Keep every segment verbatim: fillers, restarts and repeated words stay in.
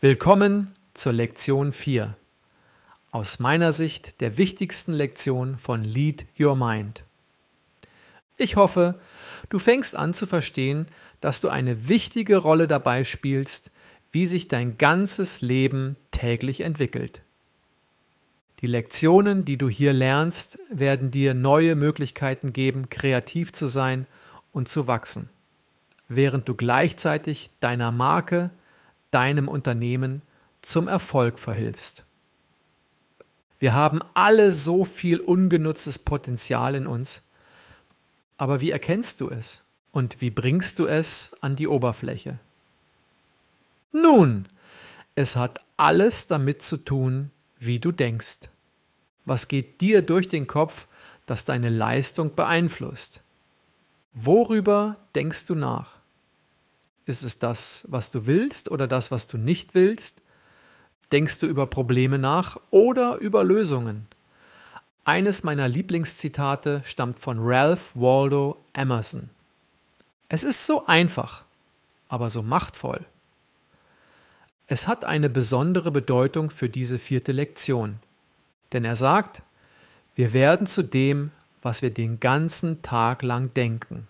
Willkommen zur Lektion vier. Aus meiner Sicht der wichtigsten Lektion von Lead Your Mind. Ich hoffe, du fängst an zu verstehen, dass du eine wichtige Rolle dabei spielst, wie sich dein ganzes Leben täglich entwickelt. Die Lektionen, die du hier lernst, werden dir neue Möglichkeiten geben, kreativ zu sein und zu wachsen, während du gleichzeitig deiner Marke, deinem Unternehmen zum Erfolg verhilfst. Wir haben alle so viel ungenutztes Potenzial in uns, aber wie erkennst du es und wie bringst du es an die Oberfläche? Nun, es hat alles damit zu tun, wie du denkst. Was geht dir durch den Kopf, das deine Leistung beeinflusst? Worüber denkst du nach? Ist es das, was du willst oder das, was du nicht willst? Denkst du über Probleme nach oder über Lösungen? Eines meiner Lieblingszitate stammt von Ralph Waldo Emerson. Es ist so einfach, aber so machtvoll. Es hat eine besondere Bedeutung für diese vierte Lektion, denn er sagt, wir werden zu dem, was wir den ganzen Tag lang denken.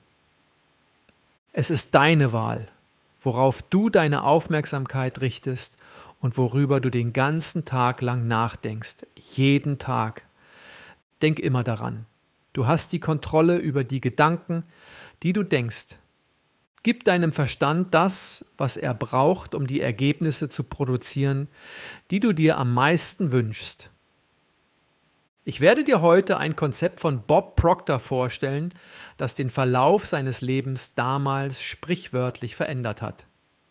Es ist deine Wahl, worauf du deine Aufmerksamkeit richtest und worüber du den ganzen Tag lang nachdenkst, jeden Tag. Denk immer daran, du hast die Kontrolle über die Gedanken, die du denkst. Gib deinem Verstand das, was er braucht, um die Ergebnisse zu produzieren, die du dir am meisten wünschst. Ich werde dir heute ein Konzept von Bob Proctor vorstellen, das den Verlauf seines Lebens damals sprichwörtlich verändert hat.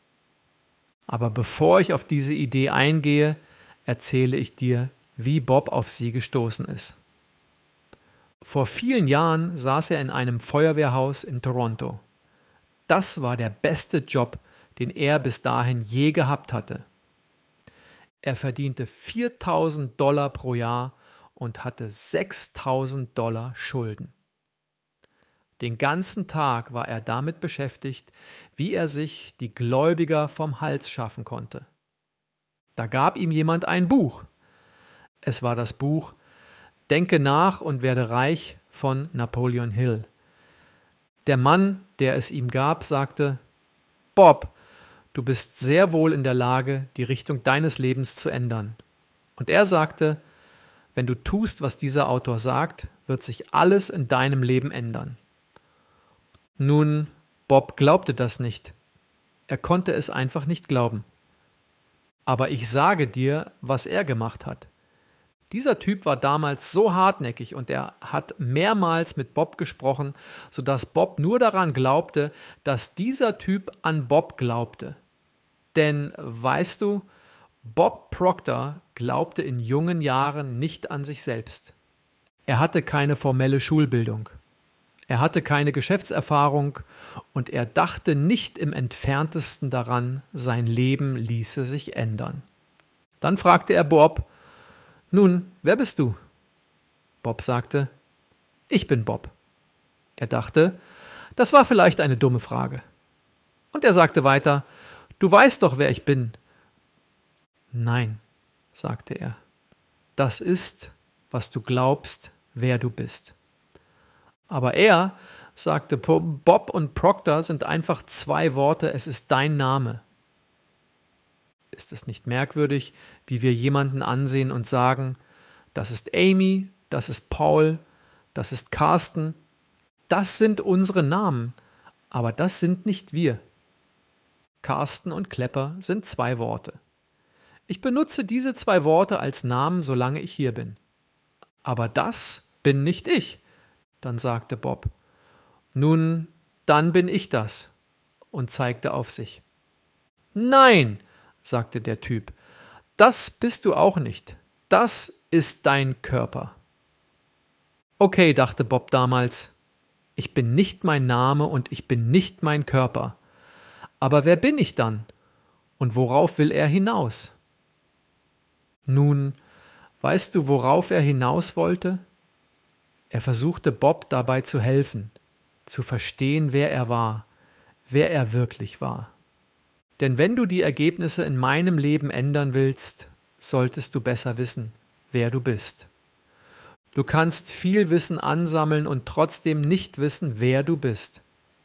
Aber bevor ich auf diese Idee eingehe, erzähle ich dir, wie Bob auf sie gestoßen ist. Vor vielen Jahren saß er in einem Feuerwehrhaus in Toronto. Das war der beste Job, den er bis dahin je gehabt hatte. Er verdiente viertausend Dollar pro Jahr und hatte sechstausend Dollar Schulden. Den ganzen Tag war er damit beschäftigt, wie er sich die Gläubiger vom Hals schaffen konnte. Da gab ihm jemand ein Buch. Es war das Buch Denke nach und werde reich von Napoleon Hill. Der Mann, der es ihm gab, sagte, Bob, du bist sehr wohl in der Lage, die Richtung deines Lebens zu ändern. Und er sagte, wenn du tust, was dieser Autor sagt, wird sich alles in deinem Leben ändern. Nun, Bob glaubte das nicht. Er konnte es einfach nicht glauben. Aber ich sage dir, was er gemacht hat. Dieser Typ war damals so hartnäckig und er hat mehrmals mit Bob gesprochen, sodass Bob nur daran glaubte, dass dieser Typ an Bob glaubte. Denn, weißt du, Bob Proctor glaubte in jungen Jahren nicht an sich selbst. Er hatte keine formelle Schulbildung. Er hatte keine Geschäftserfahrung und er dachte nicht im entferntesten daran, sein Leben ließe sich ändern. Dann fragte er Bob, nun, wer bist du? Bob sagte, ich bin Bob. Er dachte, das war vielleicht eine dumme Frage. Und er sagte weiter, du weißt doch, wer ich bin. Nein, sagte er, das ist, was du glaubst, wer du bist. Aber er sagte, Bob und Proctor sind einfach zwei Worte, es ist dein Name. Ist es nicht merkwürdig, wie wir jemanden ansehen und sagen, das ist Amy, das ist Paul, das ist Carsten, das sind unsere Namen, aber das sind nicht wir. Carsten und Klepper sind zwei Worte. Ich benutze diese zwei Worte als Namen, solange ich hier bin. Aber das bin nicht ich, dann sagte Bob. Nun, dann bin ich das, und zeigte auf sich. Nein, sagte der Typ, das bist du auch nicht. Das ist dein Körper. Okay, dachte Bob damals, ich bin nicht mein Name und ich bin nicht mein Körper. Aber wer bin ich dann? Und worauf will er hinaus? Nun, weißt du, worauf er hinaus wollte? Er versuchte Bob dabei zu helfen, zu verstehen, wer er war, wer er wirklich war. Denn wenn du die Ergebnisse in meinem Leben ändern willst, solltest du besser wissen, wer du bist. Du kannst viel Wissen ansammeln und trotzdem nicht wissen, wer du bist.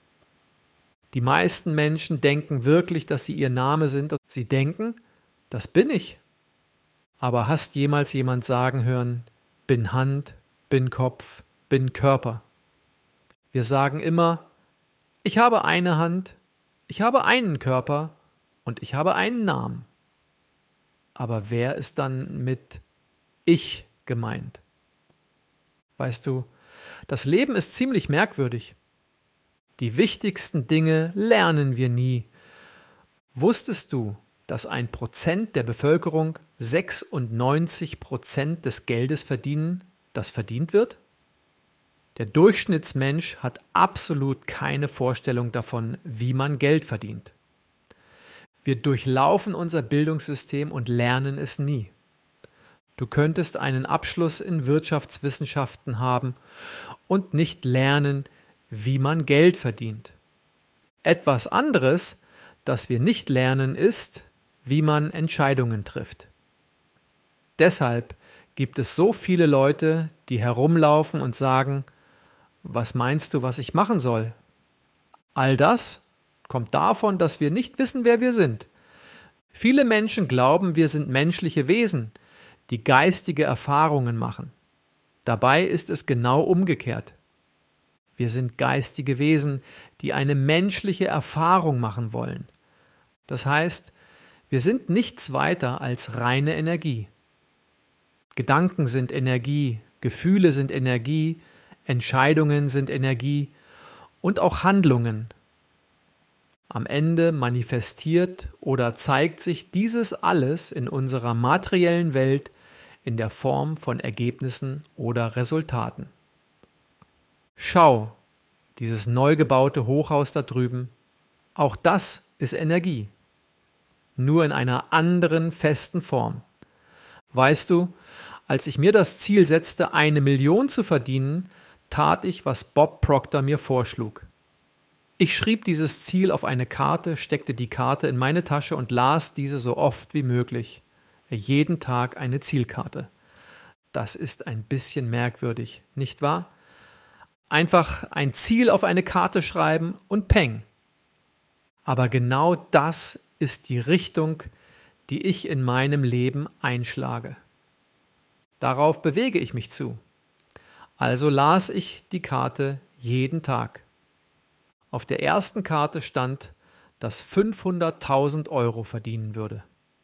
Die meisten Menschen denken wirklich, dass sie ihr Name sind und sie denken, das bin ich. Aber hast jemals jemand sagen hören, bin Hand, bin Kopf, bin Körper? Wir sagen immer, ich habe eine Hand, ich habe einen Körper und ich habe einen Namen. Aber wer ist dann mit ich gemeint? Weißt du, das Leben ist ziemlich merkwürdig. Die wichtigsten Dinge lernen wir nie. Wusstest du, dass ein Prozent der Bevölkerung sechsundneunzig Prozent des Geldes verdienen, das verdient wird? Der Durchschnittsmensch hat absolut keine Vorstellung davon, wie man Geld verdient. Wir durchlaufen unser Bildungssystem und lernen es nie. Du könntest einen Abschluss in Wirtschaftswissenschaften haben und nicht lernen, wie man Geld verdient. Etwas anderes, das wir nicht lernen, ist, wie man Entscheidungen trifft. Deshalb gibt es so viele Leute, die herumlaufen und sagen, was meinst du, was ich machen soll? All das kommt davon, dass wir nicht wissen, wer wir sind. Viele Menschen glauben, wir sind menschliche Wesen, die geistige Erfahrungen machen. Dabei ist es genau umgekehrt. Wir sind geistige Wesen, die eine menschliche Erfahrung machen wollen. Das heißt, wir sind nichts weiter als reine Energie. Gedanken sind Energie, Gefühle sind Energie, Entscheidungen sind Energie und auch Handlungen. Am Ende manifestiert oder zeigt sich dieses alles in unserer materiellen Welt in der Form von Ergebnissen oder Resultaten. Schau, dieses neu gebaute Hochhaus da drüben, auch das ist Energie, nur in einer anderen festen Form. Weißt du, als ich mir das Ziel setzte, eine Million zu verdienen, tat ich, was Bob Proctor mir vorschlug. Ich schrieb dieses Ziel auf eine Karte, steckte die Karte in meine Tasche und las diese so oft wie möglich. Jeden Tag eine Zielkarte. Das ist ein bisschen merkwürdig, nicht wahr? Einfach ein Ziel auf eine Karte schreiben und peng. Aber genau das ist die Richtung, die ich in meinem Leben einschlage. Darauf bewege ich mich zu. Also las ich die Karte jeden Tag. Auf der ersten Karte stand, dass fünfhunderttausend Euro verdienen würde.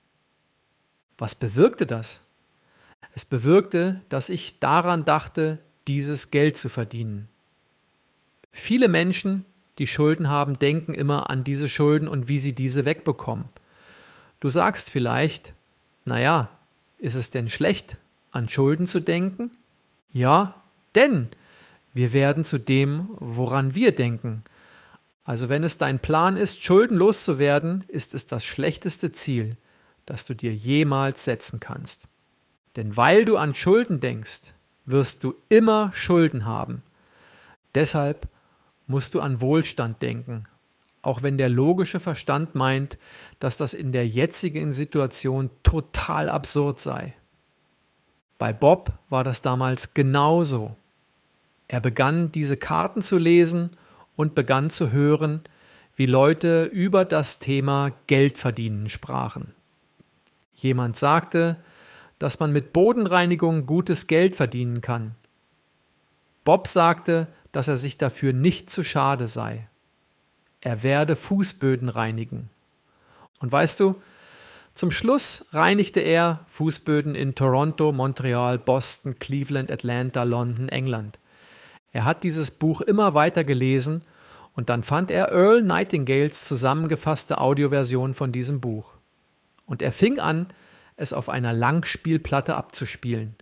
Was bewirkte das? Es bewirkte, dass ich daran dachte, dieses Geld zu verdienen. Viele Menschen, die Schulden haben, denken immer an diese Schulden und wie sie diese wegbekommen. Du sagst vielleicht, naja, ist es denn schlecht, an Schulden zu denken? Ja, denn wir werden zu dem, woran wir denken. Also wenn es dein Plan ist, schuldenlos zu werden, ist es das schlechteste Ziel, das du dir jemals setzen kannst. Denn weil du an Schulden denkst, wirst du immer Schulden haben. Deshalb musst du an Wohlstand denken, auch wenn der logische Verstand meint, dass das in der jetzigen Situation total absurd sei. Bei Bob war das damals genauso. Er begann, diese Karten zu lesen und begann zu hören, wie Leute über das Thema Geldverdienen sprachen. Jemand sagte, dass man mit Bodenreinigung gutes Geld verdienen kann. Bob sagte, dass er sich dafür nicht zu schade sei. Er werde Fußböden reinigen. Und weißt du, zum Schluss reinigte er Fußböden in Toronto, Montreal, Boston, Cleveland, Atlanta, London, England. Er hat dieses Buch immer weiter gelesen und dann fand er Earl Nightingales zusammengefasste Audioversion von diesem Buch. Und er fing an, es auf einer Langspielplatte abzuspielen.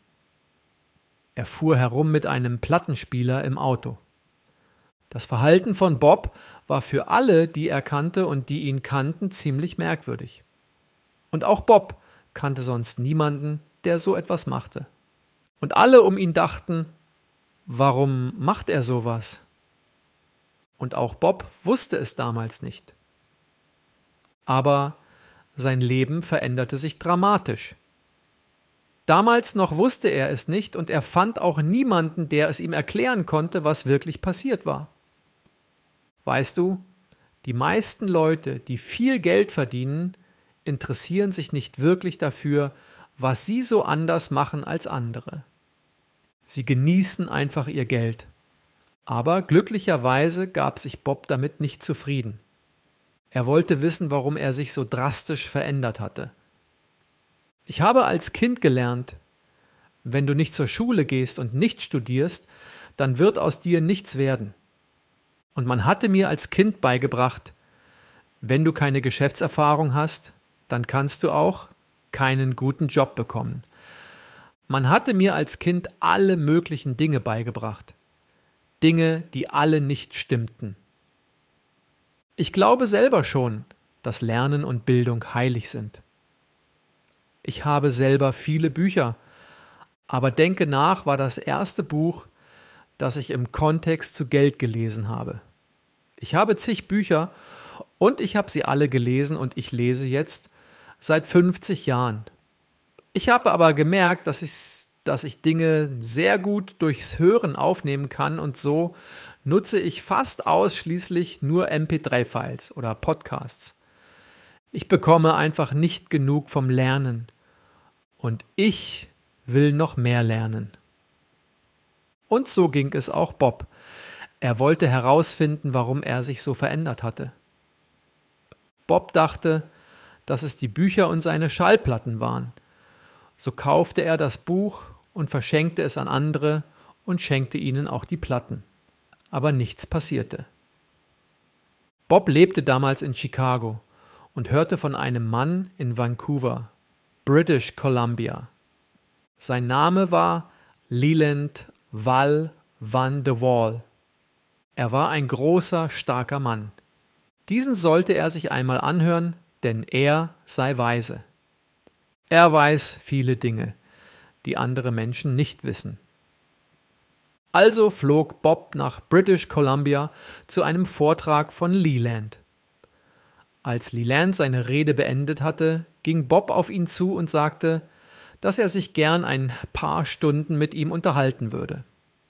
Er fuhr herum mit einem Plattenspieler im Auto. Das Verhalten von Bob war für alle, die er kannte und die ihn kannten, ziemlich merkwürdig. Und auch Bob kannte sonst niemanden, der so etwas machte. Und alle um ihn dachten, warum macht er sowas? Und auch Bob wusste es damals nicht. Aber sein Leben veränderte sich dramatisch. Damals noch wusste er es nicht und er fand auch niemanden, der es ihm erklären konnte, was wirklich passiert war. Weißt du, die meisten Leute, die viel Geld verdienen, interessieren sich nicht wirklich dafür, was sie so anders machen als andere. Sie genießen einfach ihr Geld. Aber glücklicherweise gab sich Bob damit nicht zufrieden. Er wollte wissen, warum er sich so drastisch verändert hatte. Ich habe als Kind gelernt, wenn du nicht zur Schule gehst und nicht studierst, dann wird aus dir nichts werden. Und man hatte mir als Kind beigebracht, wenn du keine Geschäftserfahrung hast, dann kannst du auch keinen guten Job bekommen. Man hatte mir als Kind alle möglichen Dinge beigebracht. Dinge, die alle nicht stimmten. Ich glaube selber schon, dass Lernen und Bildung heilig sind. Ich habe selber viele Bücher, aber Denke nach war das erste Buch, das ich im Kontext zu Geld gelesen habe. Ich habe zig Bücher und ich habe sie alle gelesen und ich lese jetzt seit fünfzig Jahren. Ich habe aber gemerkt, dass ich, dass ich Dinge sehr gut durchs Hören aufnehmen kann und so nutze ich fast ausschließlich nur M P drei Files oder Podcasts. Ich bekomme einfach nicht genug vom Lernen und ich will noch mehr lernen. Und so ging es auch Bob. Er wollte herausfinden, warum er sich so verändert hatte. Bob dachte, dass es die Bücher und seine Schallplatten waren. So kaufte er das Buch und verschenkte es an andere und schenkte ihnen auch die Platten. Aber nichts passierte. Bob lebte damals in Chicago und hörte von einem Mann in Vancouver, British Columbia. Sein Name war Leland Val van de Waal. Er war ein großer, starker Mann. Diesen sollte er sich einmal anhören, denn er sei weise. Er weiß viele Dinge, die andere Menschen nicht wissen. Also flog Bob nach British Columbia zu einem Vortrag von Leland. Als Leland seine Rede beendet hatte, ging Bob auf ihn zu und sagte, dass er sich gern ein paar Stunden mit ihm unterhalten würde.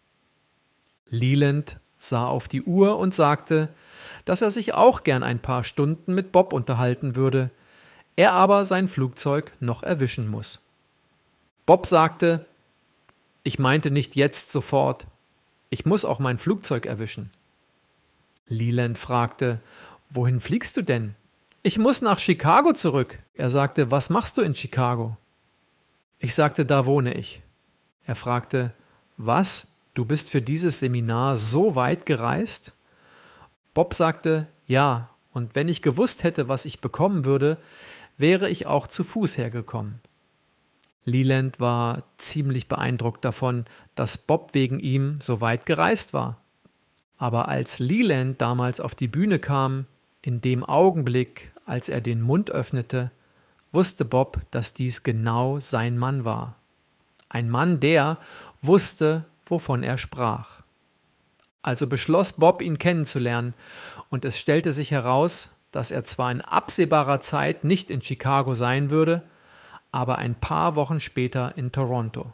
Leland sah auf die Uhr und sagte, dass er sich auch gern ein paar Stunden mit Bob unterhalten würde, er aber sein Flugzeug noch erwischen muss. Bob sagte, ich meinte nicht jetzt sofort, ich muss auch mein Flugzeug erwischen. Leland fragte, wohin fliegst du denn? Ich muss nach Chicago zurück. Er sagte, was machst du in Chicago? Ich sagte, da wohne ich. Er fragte, was? Du bist für dieses Seminar so weit gereist? Bob sagte, ja, und wenn ich gewusst hätte, was ich bekommen würde, wäre ich auch zu Fuß hergekommen. Leland war ziemlich beeindruckt davon, dass Bob wegen ihm so weit gereist war. Aber als Leland damals auf die Bühne kam, in dem Augenblick, als er den Mund öffnete, wusste Bob, dass dies genau sein Mann war. Ein Mann, der wusste, wovon er sprach. Also beschloss Bob, ihn kennenzulernen, und es stellte sich heraus, dass er zwar in absehbarer Zeit nicht in Chicago sein würde, aber ein paar Wochen später in Toronto.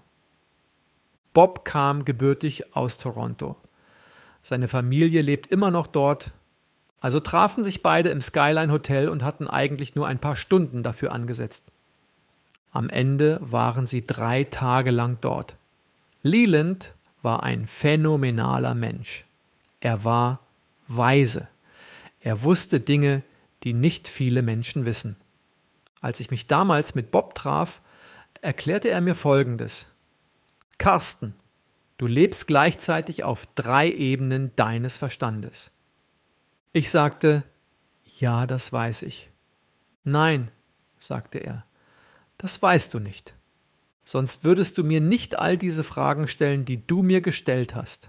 Bob kam gebürtig aus Toronto. Seine Familie lebt immer noch dort, also trafen sich beide im Skyline Hotel und hatten eigentlich nur ein paar Stunden dafür angesetzt. Am Ende waren sie drei Tage lang dort. Leland war ein phänomenaler Mensch. Er war weise. Er wusste Dinge, die nicht viele Menschen wissen. Als ich mich damals mit Bob traf, erklärte er mir Folgendes. Carsten, du lebst gleichzeitig auf drei Ebenen deines Verstandes. Ich sagte, ja, das weiß ich. Nein, sagte er, das weißt du nicht. Sonst würdest du mir nicht all diese Fragen stellen, die du mir gestellt hast.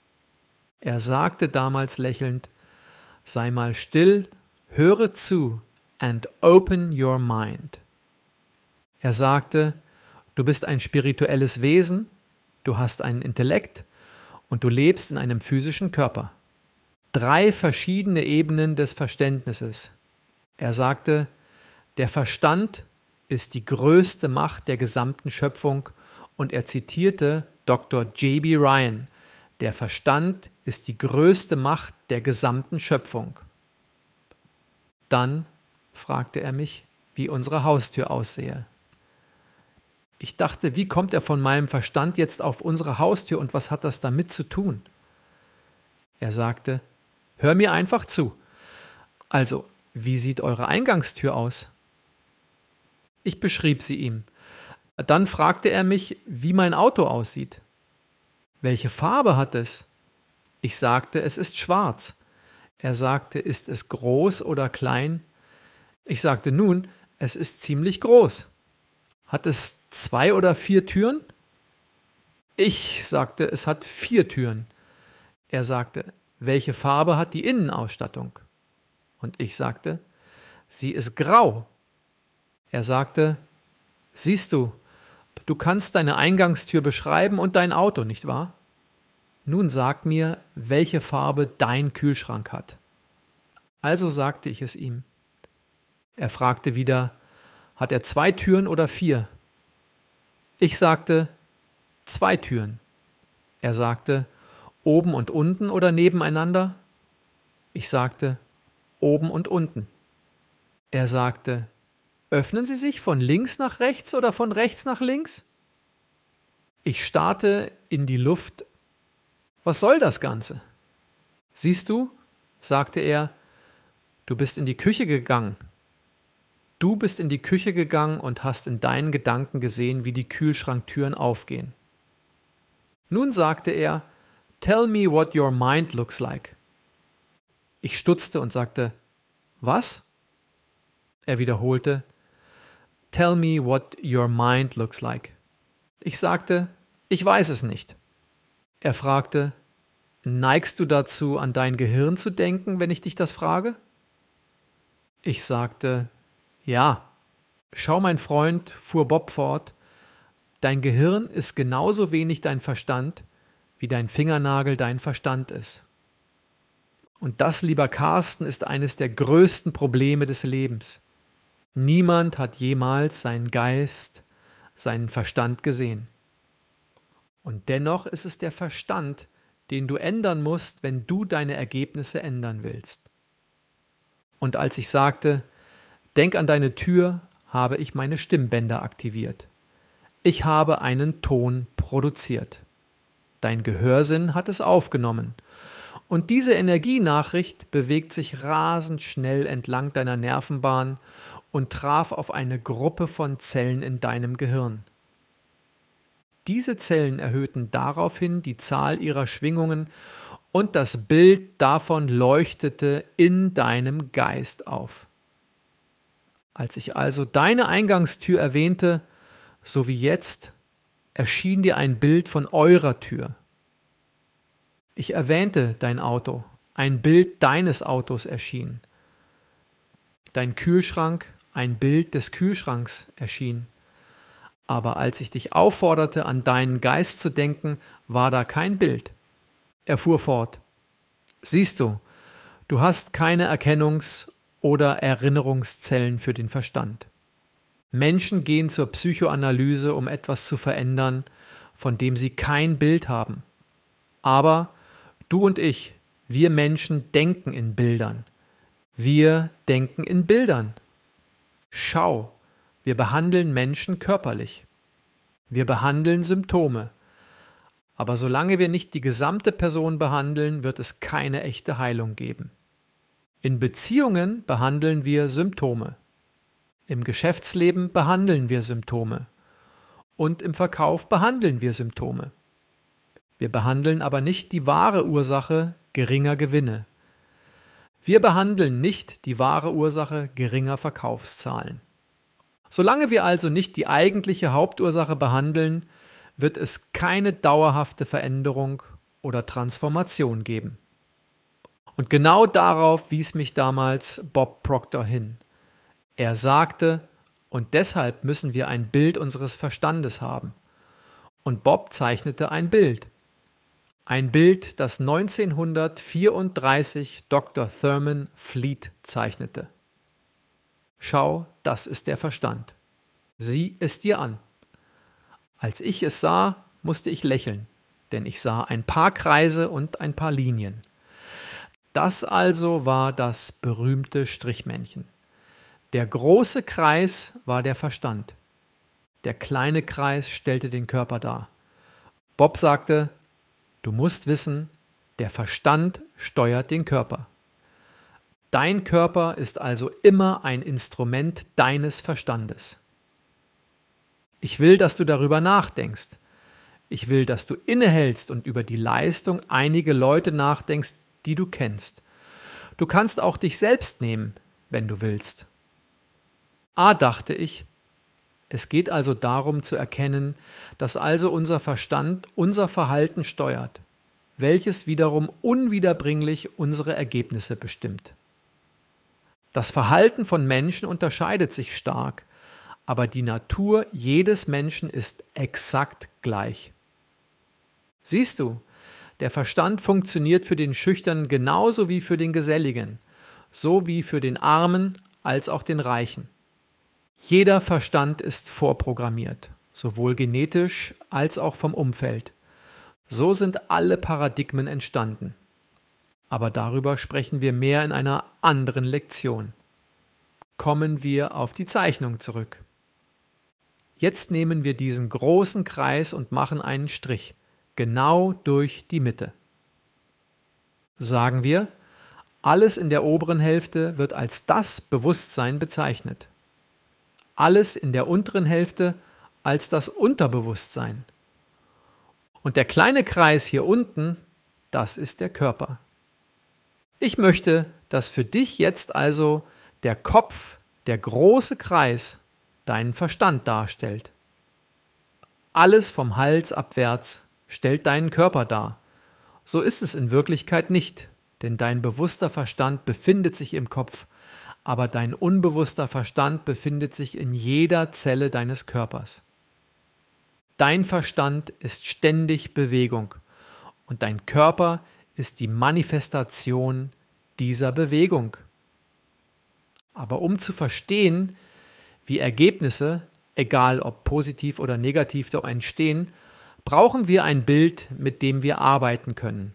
Er sagte damals lächelnd, sei mal still, höre zu and open your mind. Er sagte, du bist ein spirituelles Wesen, du hast einen Intellekt und du lebst in einem physischen Körper. Drei verschiedene Ebenen des Verständnisses. Er sagte, der Verstand ist die größte Macht der gesamten Schöpfung und er zitierte Doktor J B Ryan, der Verstand ist die größte Macht der gesamten Schöpfung. Dann fragte er mich, wie unsere Haustür aussehe. Ich dachte, wie kommt er von meinem Verstand jetzt auf unsere Haustür und was hat das damit zu tun? Er sagte, hör mir einfach zu. Also, wie sieht eure Eingangstür aus? Ich beschrieb sie ihm. Dann fragte er mich, wie mein Auto aussieht. Welche Farbe hat es? Ich sagte, es ist schwarz. Er sagte, ist es groß oder klein? Ich sagte, nun, es ist ziemlich groß. Hat es zwei oder vier Türen? Ich sagte, es hat vier Türen. Er sagte, welche Farbe hat die Innenausstattung? Und ich sagte, sie ist grau. Er sagte, siehst du, du kannst deine Eingangstür beschreiben und dein Auto, nicht wahr? Nun sag mir, welche Farbe dein Kühlschrank hat. Also sagte ich es ihm. Er fragte wieder, hat er zwei Türen oder vier? Ich sagte, zwei Türen. Er sagte, oben und unten oder nebeneinander? Ich sagte, oben und unten. Er sagte, öffnen sie sich von links nach rechts oder von rechts nach links? Ich starrte in die Luft. Was soll das Ganze? Siehst du, sagte er, du bist in die Küche gegangen. Du bist in die Küche gegangen und hast in deinen Gedanken gesehen, wie die Kühlschranktüren aufgehen. Nun sagte er, tell me what your mind looks like. Ich stutzte und sagte, was? Er wiederholte, tell me what your mind looks like. Ich sagte, ich weiß es nicht. Er fragte, neigst du dazu, an dein Gehirn zu denken, wenn ich dich das frage? Ich sagte, ja. Schau, mein Freund, fuhr Bob fort, dein Gehirn ist genauso wenig dein Verstand, wie dein Fingernagel dein Verstand ist. Und das, lieber Carsten, ist eines der größten Probleme des Lebens. Niemand hat jemals seinen Geist, seinen Verstand gesehen. Und dennoch ist es der Verstand, den du ändern musst, wenn du deine Ergebnisse ändern willst. Und als ich sagte, denk an deine Tür, habe ich meine Stimmbänder aktiviert. Ich habe einen Ton produziert. Dein Gehörsinn hat es aufgenommen. Und diese Energienachricht bewegt sich rasend schnell entlang deiner Nervenbahn und traf auf eine Gruppe von Zellen in deinem Gehirn. Diese Zellen erhöhten daraufhin die Zahl ihrer Schwingungen und das Bild davon leuchtete in deinem Geist auf. Als ich also deine Eingangstür erwähnte, so wie jetzt, erschien dir ein Bild von eurer Tür. Ich erwähnte dein Auto, ein Bild deines Autos erschien. Dein Kühlschrank, ein Bild des Kühlschranks erschien. Aber als ich dich aufforderte, an deinen Geist zu denken, war da kein Bild. Er fuhr fort. Siehst du, du hast keine Erkennungs- oder Erinnerungszellen für den Verstand. Menschen gehen zur Psychoanalyse, um etwas zu verändern, von dem sie kein Bild haben. Aber du und ich, wir Menschen denken in Bildern. Wir denken in Bildern. Schau, wir behandeln Menschen körperlich. Wir behandeln Symptome. Aber solange wir nicht die gesamte Person behandeln, wird es keine echte Heilung geben. In Beziehungen behandeln wir Symptome. Im Geschäftsleben behandeln wir Symptome. Und im Verkauf behandeln wir Symptome. Wir behandeln aber nicht die wahre Ursache geringer Gewinne. Wir behandeln nicht die wahre Ursache geringer Verkaufszahlen. Solange wir also nicht die eigentliche Hauptursache behandeln, wird es keine dauerhafte Veränderung oder Transformation geben. Und genau darauf wies mich damals Bob Proctor hin. Er sagte, und deshalb müssen wir ein Bild unseres Verstandes haben. Und Bob zeichnete ein Bild. Ein Bild, das neunzehnhundertvierunddreißig Doktor Thurman Fleet zeichnete. Schau, das ist der Verstand. Sieh es dir an. Als ich es sah, musste ich lächeln, denn ich sah ein paar Kreise und ein paar Linien. Das also war das berühmte Strichmännchen. Der große Kreis war der Verstand. Der kleine Kreis stellte den Körper dar. Bob sagte, du musst wissen, der Verstand steuert den Körper. Dein Körper ist also immer ein Instrument deines Verstandes. Ich will, dass du darüber nachdenkst. Ich will, dass du innehältst und über die Leistung einiger Leute nachdenkst, die du kennst. Du kannst auch dich selbst nehmen, wenn du willst. Ah, dachte ich, es geht also darum zu erkennen, dass also unser Verstand unser Verhalten steuert, welches wiederum unwiederbringlich unsere Ergebnisse bestimmt. Das Verhalten von Menschen unterscheidet sich stark, aber die Natur jedes Menschen ist exakt gleich. Siehst du, der Verstand funktioniert für den Schüchternen genauso wie für den Geselligen, so wie für den Armen als auch den Reichen. Jeder Verstand ist vorprogrammiert, sowohl genetisch als auch vom Umfeld. So sind alle Paradigmen entstanden. Aber darüber sprechen wir mehr in einer anderen Lektion. Kommen wir auf die Zeichnung zurück. Jetzt nehmen wir diesen großen Kreis und machen einen Strich, genau durch die Mitte. Sagen wir, alles in der oberen Hälfte wird als das Bewusstsein bezeichnet. Alles in der unteren Hälfte als das Unterbewusstsein. Und der kleine Kreis hier unten, das ist der Körper. Ich möchte, dass für dich jetzt also der Kopf, der große Kreis, deinen Verstand darstellt. Alles vom Hals abwärts stellt deinen Körper dar. So ist es in Wirklichkeit nicht, denn dein bewusster Verstand befindet sich im Kopf, aber dein unbewusster Verstand befindet sich in jeder Zelle deines Körpers. Dein Verstand ist ständig Bewegung und dein Körper ist die Manifestation dieser Bewegung. Aber um zu verstehen, wie Ergebnisse, egal ob positiv oder negativ, entstehen, brauchen wir ein Bild, mit dem wir arbeiten können.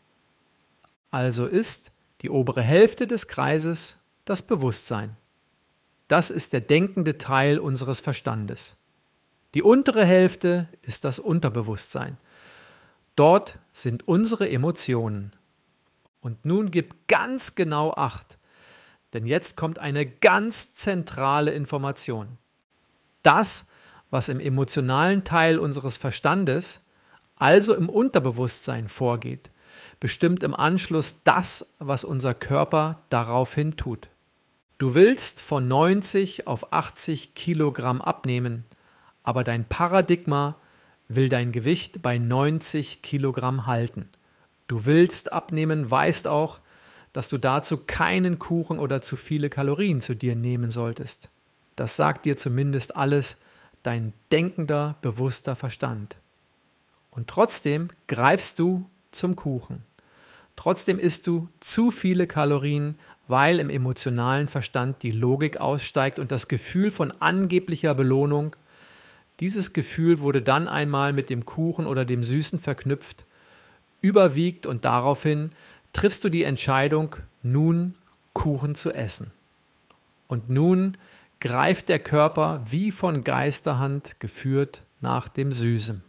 Also ist die obere Hälfte des Kreises das Bewusstsein. Das ist der denkende Teil unseres Verstandes. Die untere Hälfte ist das Unterbewusstsein. Dort sind unsere Emotionen. Und nun gib ganz genau Acht, denn jetzt kommt eine ganz zentrale Information. Das, was im emotionalen Teil unseres Verstandes, also im Unterbewusstsein vorgeht, bestimmt im Anschluss das, was unser Körper daraufhin tut. Du willst von neunzig auf achtzig Kilogramm abnehmen, aber dein Paradigma will dein Gewicht bei neunzig Kilogramm halten. Du willst abnehmen, weißt auch, dass du dazu keinen Kuchen oder zu viele Kalorien zu dir nehmen solltest. Das sagt dir zumindest alles dein denkender, bewusster Verstand. Und trotzdem greifst du zum Kuchen. Trotzdem isst du zu viele Kalorien, weil im emotionalen Verstand die Logik aussteigt und das Gefühl von angeblicher Belohnung, dieses Gefühl wurde dann einmal mit dem Kuchen oder dem Süßen verknüpft, überwiegt und daraufhin triffst du die Entscheidung, nun Kuchen zu essen. Und nun greift der Körper wie von Geisterhand geführt nach dem Süßen.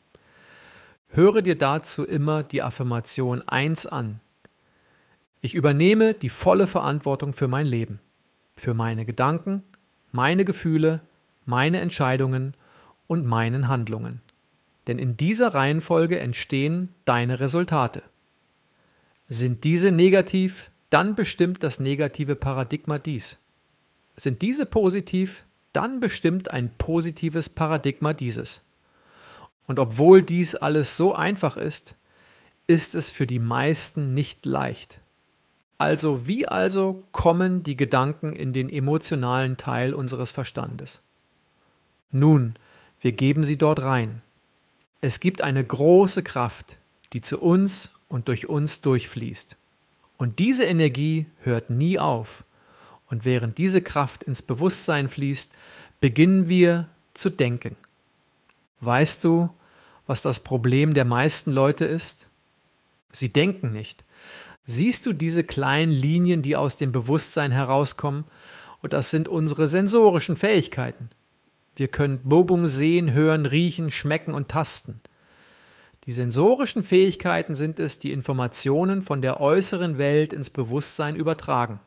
Höre dir dazu immer die Affirmation eins an. Ich übernehme die volle Verantwortung für mein Leben, für meine Gedanken, meine Gefühle, meine Entscheidungen und meinen Handlungen. Denn in dieser Reihenfolge entstehen deine Resultate. Sind diese negativ, dann bestimmt das negative Paradigma dies. Sind diese positiv, dann bestimmt ein positives Paradigma dieses. Und obwohl dies alles so einfach ist, ist es für die meisten nicht leicht. Also wie also kommen die Gedanken in den emotionalen Teil unseres Verstandes? Nun, wir geben sie dort rein. Es gibt eine große Kraft, die zu uns und durch uns durchfließt. Und diese Energie hört nie auf. Und während diese Kraft ins Bewusstsein fließt, beginnen wir zu denken. Weißt du, was das Problem der meisten Leute ist? Sie denken nicht. Siehst du diese kleinen Linien, die aus dem Bewusstsein herauskommen? Und das sind unsere sensorischen Fähigkeiten. Wir können Bobum sehen, hören, riechen, schmecken und tasten. Die sensorischen Fähigkeiten sind es, die Informationen von der äußeren Welt ins Bewusstsein übertragen.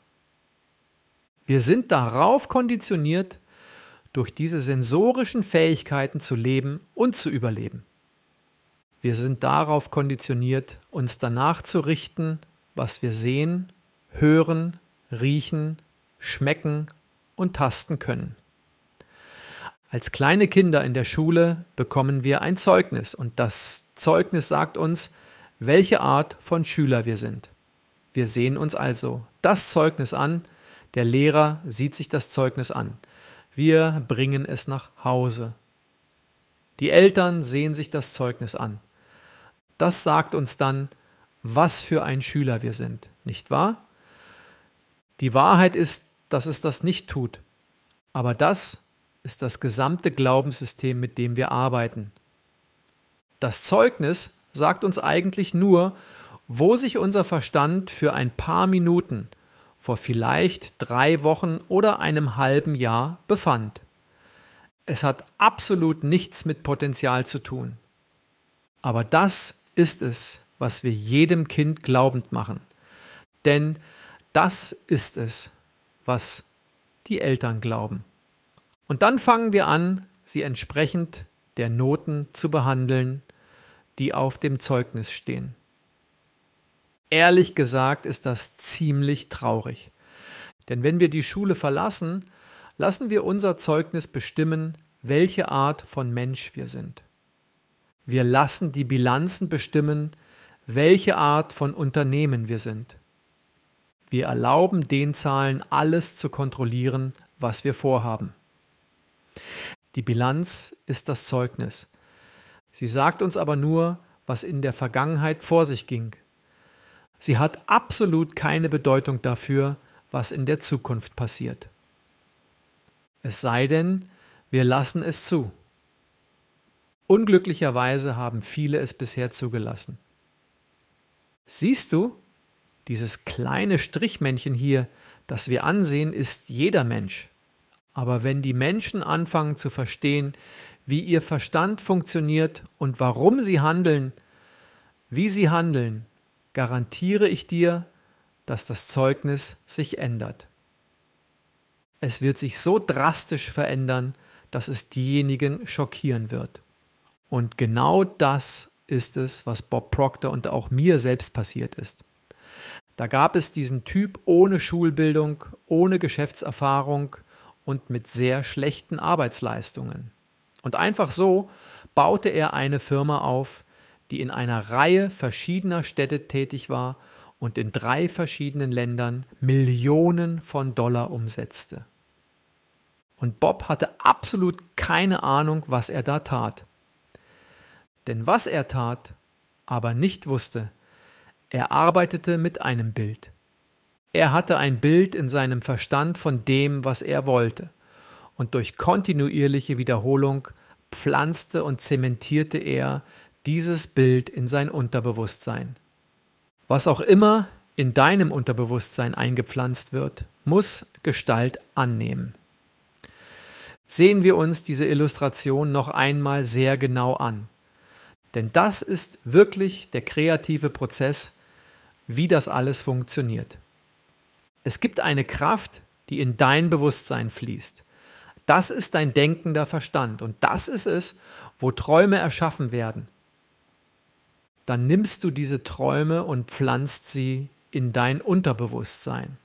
Wir sind darauf konditioniert, durch diese sensorischen Fähigkeiten zu leben und zu überleben. Wir sind darauf konditioniert, uns danach zu richten, was wir sehen, hören, riechen, schmecken und tasten können. Als kleine Kinder in der Schule bekommen wir ein Zeugnis und das Zeugnis sagt uns, welche Art von Schüler wir sind. Wir sehen uns also das Zeugnis an, der Lehrer sieht sich das Zeugnis an. Wir bringen es nach Hause. Die Eltern sehen sich das Zeugnis an. Das sagt uns dann, was für ein Schüler wir sind, nicht wahr? Die Wahrheit ist, dass es das nicht tut. Aber das ist das gesamte Glaubenssystem, mit dem wir arbeiten. Das Zeugnis sagt uns eigentlich nur, wo sich unser Verstand für ein paar Minuten vor vielleicht drei Wochen oder einem halben Jahr befand. Es hat absolut nichts mit Potenzial zu tun. Aber das ist es, was wir jedem Kind glaubend machen. Denn das ist es, was die Eltern glauben. Und dann fangen wir an, sie entsprechend der Noten zu behandeln, die auf dem Zeugnis stehen. Ehrlich gesagt ist das ziemlich traurig. Denn wenn wir die Schule verlassen, lassen wir unser Zeugnis bestimmen, welche Art von Mensch wir sind. Wir lassen die Bilanzen bestimmen, welche Art von Unternehmen wir sind. Wir erlauben den Zahlen alles zu kontrollieren, was wir vorhaben. Die Bilanz ist das Zeugnis. Sie sagt uns aber nur, was in der Vergangenheit vor sich ging. Sie hat absolut keine Bedeutung dafür, was in der Zukunft passiert. Es sei denn, wir lassen es zu. Unglücklicherweise haben viele es bisher zugelassen. Siehst du, dieses kleine Strichmännchen hier, das wir ansehen, ist jeder Mensch. Aber wenn die Menschen anfangen zu verstehen, wie ihr Verstand funktioniert und warum sie handeln, wie sie handeln, garantiere ich dir, dass das Zeugnis sich ändert. Es wird sich so drastisch verändern, dass es diejenigen schockieren wird. Und genau das ist es, was Bob Proctor und auch mir selbst passiert ist. Da gab es diesen Typ ohne Schulbildung, ohne Geschäftserfahrung und mit sehr schlechten Arbeitsleistungen. Und einfach so baute er eine Firma auf, die in einer Reihe verschiedener Städte tätig war und in drei verschiedenen Ländern Millionen von Dollar umsetzte. Und Bob hatte absolut keine Ahnung, was er da tat. Denn was er tat, aber nicht wusste, er arbeitete mit einem Bild. Er hatte ein Bild in seinem Verstand von dem, was er wollte. Und durch kontinuierliche Wiederholung pflanzte und zementierte er dieses Bild in sein Unterbewusstsein. Was auch immer in deinem Unterbewusstsein eingepflanzt wird, muss Gestalt annehmen. Sehen wir uns diese Illustration noch einmal sehr genau an. Denn das ist wirklich der kreative Prozess, wie das alles funktioniert. Es gibt eine Kraft, die in dein Bewusstsein fließt. Das ist dein denkender Verstand und das ist es, wo Träume erschaffen werden. Dann nimmst du diese Träume und pflanzt sie in dein Unterbewusstsein.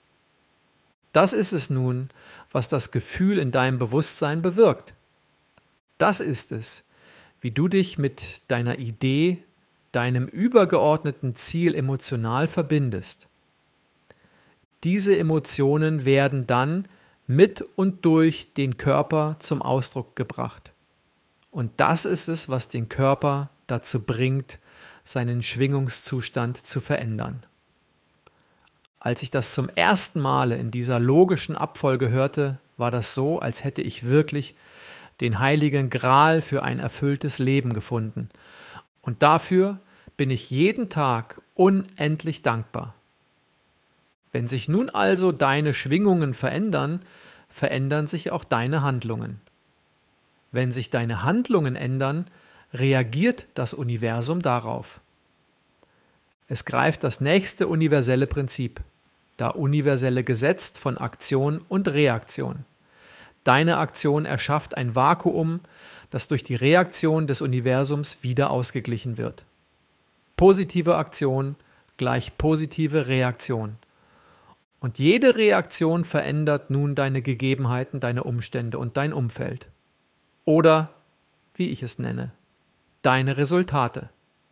Das ist es nun, was das Gefühl in deinem Bewusstsein bewirkt. Das ist es, wie du dich mit deiner Idee, deinem übergeordneten Ziel emotional verbindest. Diese Emotionen werden dann mit und durch den Körper zum Ausdruck gebracht. Und das ist es, was den Körper dazu bringt, seinen Schwingungszustand zu verändern. Als ich das zum ersten Male in dieser logischen Abfolge hörte, war das so, als hätte ich wirklich den heiligen Gral für ein erfülltes Leben gefunden. Und dafür bin ich jeden Tag unendlich dankbar. Wenn sich nun also deine Schwingungen verändern, verändern sich auch deine Handlungen. Wenn sich deine Handlungen ändern, reagiert das Universum darauf. Es greift das nächste universelle Prinzip, das universelle Gesetz von Aktion und Reaktion. Deine Aktion erschafft ein Vakuum, das durch die Reaktion des Universums wieder ausgeglichen wird. Positive Aktion gleich positive Reaktion. Und jede Reaktion verändert nun deine Gegebenheiten, deine Umstände und dein Umfeld. Oder, wie ich es nenne, deine Resultate.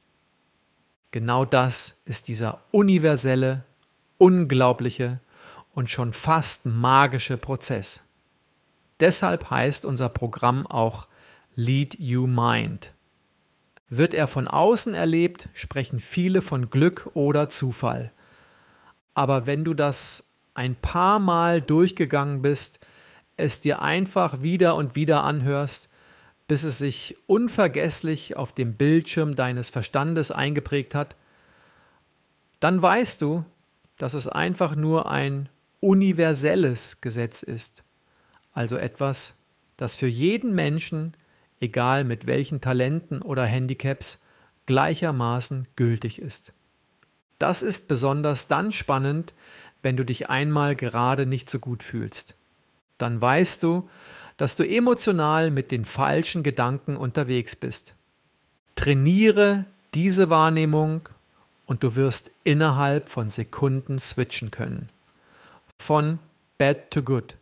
Genau das ist dieser universelle, unglaubliche und schon fast magische Prozess. Deshalb heißt unser Programm auch Lead You Mind. Wird er von außen erlebt, sprechen viele von Glück oder Zufall. Aber wenn du das ein paar Mal durchgegangen bist, es dir einfach wieder und wieder anhörst, bis es sich unvergesslich auf dem Bildschirm deines Verstandes eingeprägt hat, dann weißt du, dass es einfach nur ein universelles Gesetz ist. Also etwas, das für jeden Menschen, egal mit welchen Talenten oder Handicaps, gleichermaßen gültig ist. Das ist besonders dann spannend, wenn du dich einmal gerade nicht so gut fühlst. Dann weißt du, dass du emotional mit den falschen Gedanken unterwegs bist. Trainiere diese Wahrnehmung und du wirst innerhalb von Sekunden switchen können. Von bad to good.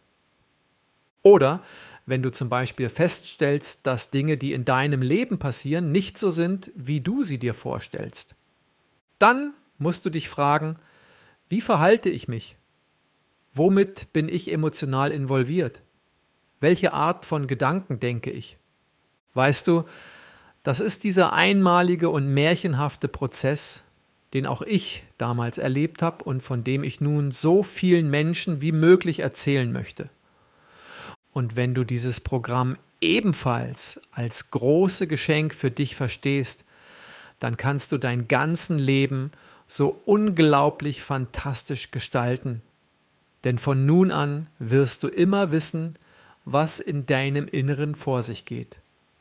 Oder wenn du zum Beispiel feststellst, dass Dinge, die in deinem Leben passieren, nicht so sind, wie du sie dir vorstellst. Dann musst du dich fragen, wie verhalte ich mich? Womit bin ich emotional involviert? Welche Art von Gedanken denke ich? Weißt du, das ist dieser einmalige und märchenhafte Prozess, den auch ich damals erlebt habe und von dem ich nun so vielen Menschen wie möglich erzählen möchte. Und wenn du dieses Programm ebenfalls als große Geschenk für dich verstehst, dann kannst du dein ganzes Leben so unglaublich fantastisch gestalten. Denn von nun an wirst du immer wissen, was in deinem Inneren vor sich geht.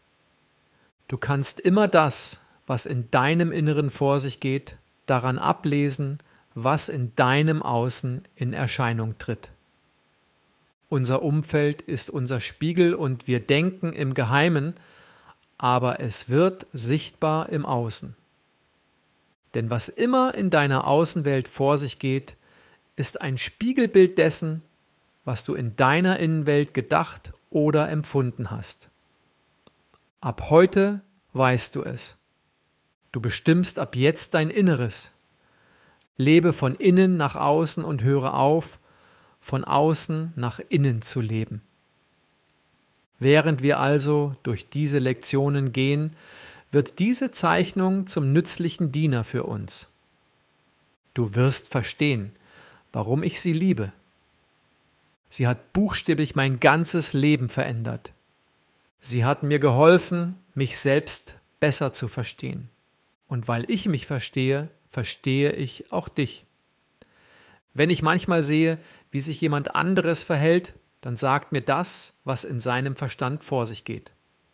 Du kannst immer das, was in deinem Inneren vor sich geht, daran ablesen, was in deinem Außen in Erscheinung tritt. Unser Umfeld ist unser Spiegel und wir denken im Geheimen, aber es wird sichtbar im Außen. Denn was immer in deiner Außenwelt vor sich geht, ist ein Spiegelbild dessen, was du in deiner Innenwelt gedacht oder empfunden hast. Ab heute weißt du es. Du bestimmst ab jetzt dein Inneres. Lebe von innen nach außen und höre auf, von außen nach innen zu leben. Während wir also durch diese Lektionen gehen, wird diese Zeichnung zum nützlichen Diener für uns. Du wirst verstehen, warum ich sie liebe. Sie hat buchstäblich mein ganzes Leben verändert. Sie hat mir geholfen, mich selbst besser zu verstehen. Und weil ich mich verstehe, verstehe ich auch dich. Wenn ich manchmal sehe, wie sich jemand anderes verhält, dann sagt mir das, was in seinem Verstand vor sich geht.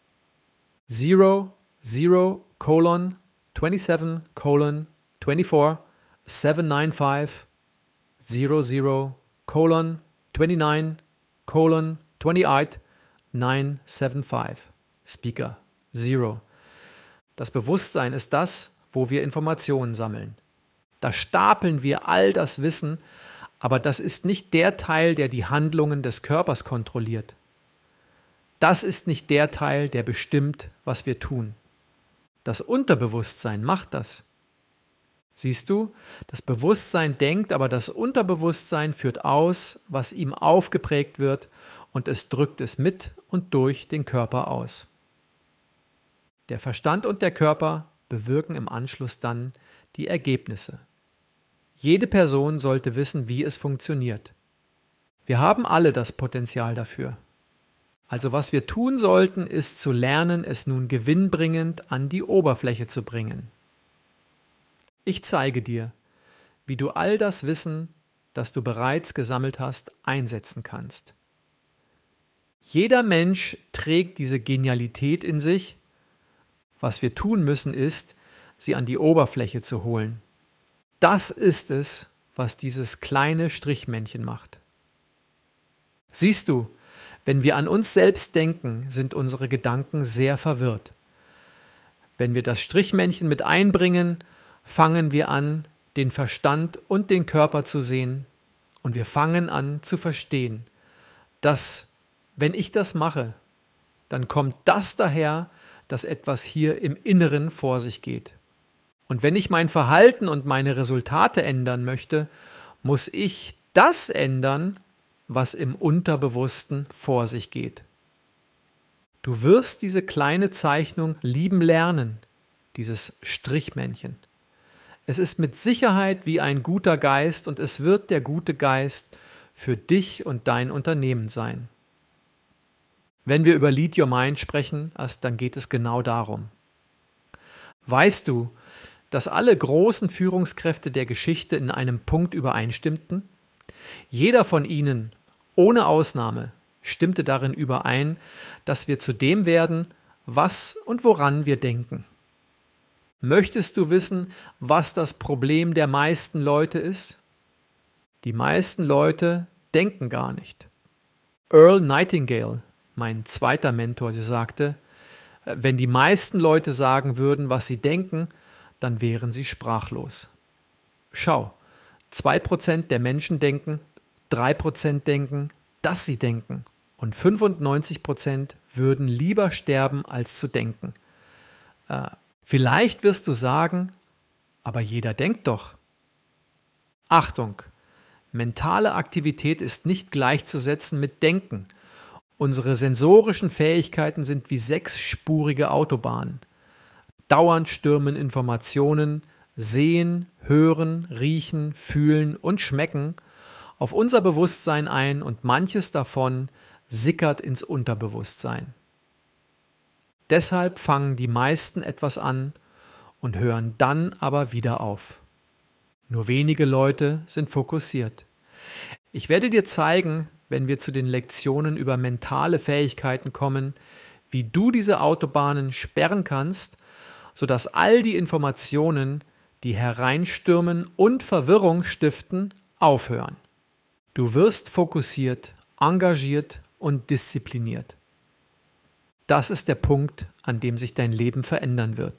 Zero, zero, colon, twenty-seven, colon, twenty-four, seven nine five, zero, zero, colon, twenty-nine, colon, twenty-eight, nine seven five. Speaker, zero. Das Bewusstsein ist das, wo wir Informationen sammeln. Da stapeln wir all das Wissen, aber das ist nicht der Teil, der die Handlungen des Körpers kontrolliert. Das ist nicht der Teil, der bestimmt, was wir tun. Das Unterbewusstsein macht das. Siehst du, das Bewusstsein denkt, aber das Unterbewusstsein führt aus, was ihm aufgeprägt wird, und es drückt es mit und durch den Körper aus. Der Verstand und der Körper bewirken im Anschluss dann die Ergebnisse. Jede Person sollte wissen, wie es funktioniert. Wir haben alle das Potenzial dafür. Also was wir tun sollten, ist zu lernen, es nun gewinnbringend an die Oberfläche zu bringen. Ich zeige dir, wie du all das Wissen, das du bereits gesammelt hast, einsetzen kannst. Jeder Mensch trägt diese Genialität in sich. Was wir tun müssen, ist, sie an die Oberfläche zu holen. Das ist es, was dieses kleine Strichmännchen macht. Siehst du, wenn wir an uns selbst denken, sind unsere Gedanken sehr verwirrt. Wenn wir das Strichmännchen mit einbringen, fangen wir an, den Verstand und den Körper zu sehen, und wir fangen an zu verstehen, dass, wenn ich das mache, dann kommt das daher, dass etwas hier im Inneren vor sich geht. Und wenn ich mein Verhalten und meine Resultate ändern möchte, muss ich das ändern, was im Unterbewussten vor sich geht. Du wirst diese kleine Zeichnung lieben lernen, dieses Strichmännchen. Es ist mit Sicherheit wie ein guter Geist und es wird der gute Geist für dich und dein Unternehmen sein. Wenn wir über Lead Your Mind sprechen, dann geht es genau darum. Weißt du, dass alle großen Führungskräfte der Geschichte in einem Punkt übereinstimmten? Jeder von ihnen, ohne Ausnahme, stimmte darin überein, dass wir zu dem werden, was und woran wir denken. Möchtest du wissen, was das Problem der meisten Leute ist? Die meisten Leute denken gar nicht. Earl Nightingale, mein zweiter Mentor, sagte, wenn die meisten Leute sagen würden, was sie denken, dann wären sie sprachlos. Schau, zwei Prozent der Menschen denken, drei Prozent denken, dass sie denken und fünfundneunzig Prozent würden lieber sterben, als zu denken. Äh, vielleicht wirst du sagen, aber jeder denkt doch. Achtung, mentale Aktivität ist nicht gleichzusetzen mit Denken. Unsere sensorischen Fähigkeiten sind wie sechsspurige Autobahnen. Dauernd stürmen Informationen, sehen, hören, riechen, fühlen und schmecken auf unser Bewusstsein ein und manches davon sickert ins Unterbewusstsein. Deshalb fangen die meisten etwas an und hören dann aber wieder auf. Nur wenige Leute sind fokussiert. Ich werde dir zeigen, wenn wir zu den Lektionen über mentale Fähigkeiten kommen, wie du diese Autobahnen sperren kannst, sodass all die Informationen, die hereinstürmen und Verwirrung stiften, aufhören. Du wirst fokussiert, engagiert und diszipliniert. Das ist der Punkt, an dem sich dein Leben verändern wird.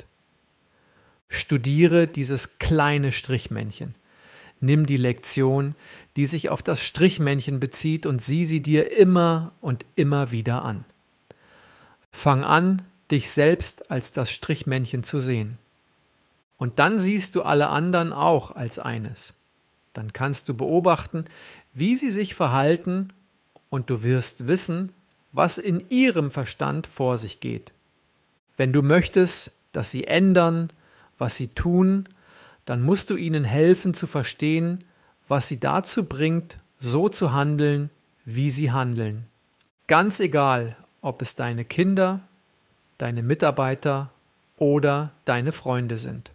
Studiere dieses kleine Strichmännchen. Nimm die Lektion, die sich auf das Strichmännchen bezieht, und sieh sie dir immer und immer wieder an. Fang an, dich selbst als das Strichmännchen zu sehen. Und dann siehst du alle anderen auch als eines. Dann kannst du beobachten, wie sie sich verhalten, und du wirst wissen, was in ihrem Verstand vor sich geht. Wenn du möchtest, dass sie ändern, was sie tun, dann musst du ihnen helfen zu verstehen, was sie dazu bringt, so zu handeln, wie sie handeln. Ganz egal, ob es deine Kinder, deine Mitarbeiter oder deine Freunde sind.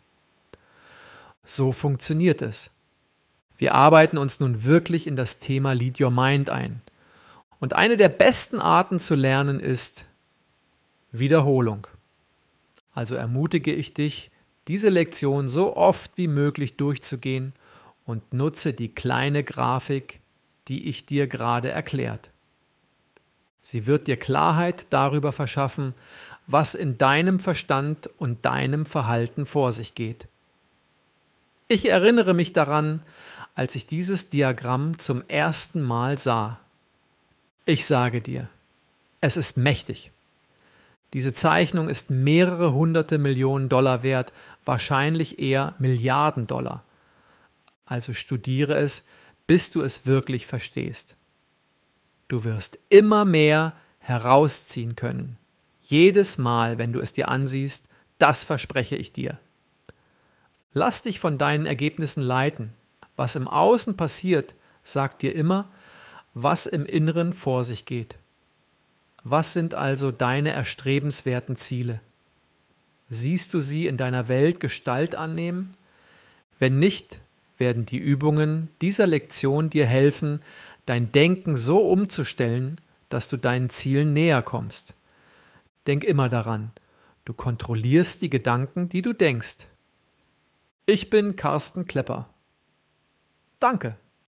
So funktioniert es. Wir arbeiten uns nun wirklich in das Thema Lead Your Mind ein. Und eine der besten Arten zu lernen ist Wiederholung. Also ermutige ich dich, diese Lektion so oft wie möglich durchzugehen und nutze die kleine Grafik, die ich dir gerade erklärt. Sie wird dir Klarheit darüber verschaffen, was in deinem Verstand und deinem Verhalten vor sich geht. Ich erinnere mich daran, als ich dieses Diagramm zum ersten Mal sah. Ich sage dir, es ist mächtig. Diese Zeichnung ist mehrere hunderte Millionen Dollar wert, wahrscheinlich eher Milliarden Dollar. Also studiere es, bis du es wirklich verstehst. Du wirst immer mehr herausziehen können. Jedes Mal, wenn du es dir ansiehst, das verspreche ich dir. Lass dich von deinen Ergebnissen leiten. Was im Außen passiert, sagt dir immer, was im Inneren vor sich geht. Was sind also deine erstrebenswerten Ziele? Siehst du sie in deiner Welt Gestalt annehmen? Wenn nicht, werden die Übungen dieser Lektion dir helfen, dein Denken so umzustellen, dass du deinen Zielen näher kommst. Denk immer daran, du kontrollierst die Gedanken, die du denkst. Ich bin Carsten Klepper. Danke.